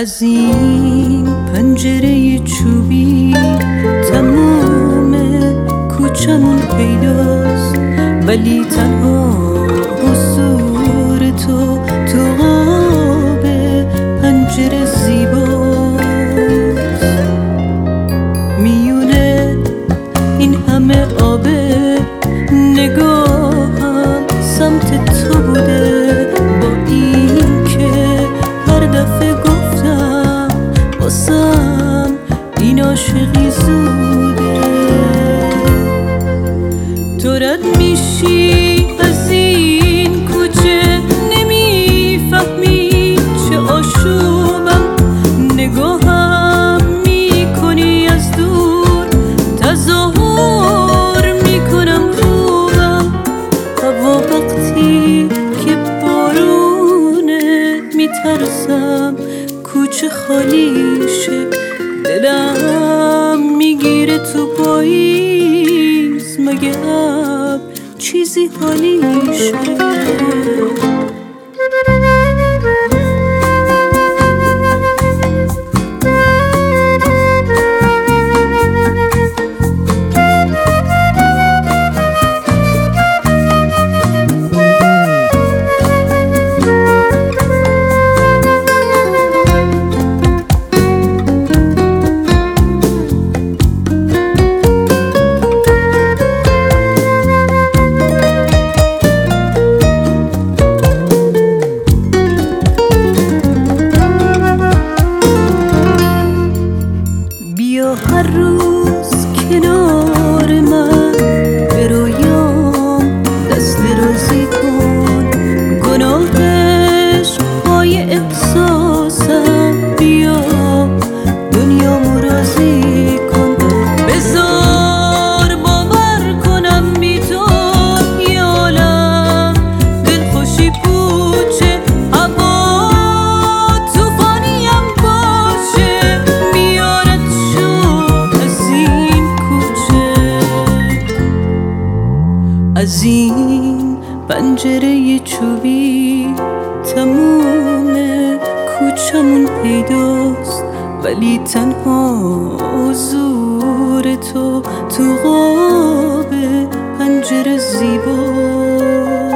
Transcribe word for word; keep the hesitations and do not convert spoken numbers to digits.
از این پنجره چوبی تموم کوچمون پیداست، ولی تنها حضور تو تو قاب پنجره زیباست. میونه این همه آبه، نگاهم سمت تو بوده، با این که هر دفعه گفتم واسم این عاشقی زوده. تو رد میشی از این کوچه، نمیفهمی چه آشوبم، نگاهم میکنی از دور، تظاهر میکنم خوبم. هوا وقتی که بارونه میترسم کوچه خالی شه، دلم میگیره تو پاییز، مگه اب چیزی حالی شه. بیا هر روز کنار من، به رویام دست درازی کن، گناه عشق‌های احساسم، بیا دنیامو راضی کن. بذار باور کنم بی تو یه عالم دلخوشی پوچه، هوا توفانیم باشه، میارد از این پنجره چوبی تموم کوچمون پیداست، ولی تنها حضور تو تو قاب پنجره زیباست.